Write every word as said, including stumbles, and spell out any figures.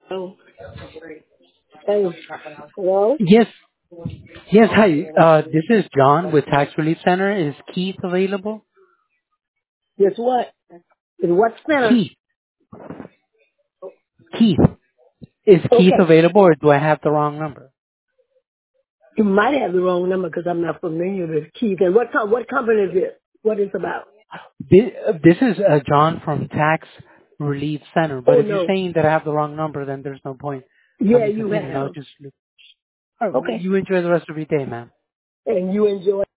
Oh, hey, hello? Yes, yes, hi. Uh, this is John with Tax Relief Center. Is Keith available? Guess what? In what center? Keith, Keith. Is Keith Okay, available or do I have the wrong number? you might have the wrong number because I'm not familiar with Keith. And what com- what company is it? What is it about? This, this is uh, John from Tax Relief Center. But Oh if you're no. saying that I have the wrong number, then there's no point of Yeah, me you continuing. I'll have. just look. All right, well, Okay. you enjoy the rest of your day, man. And you enjoy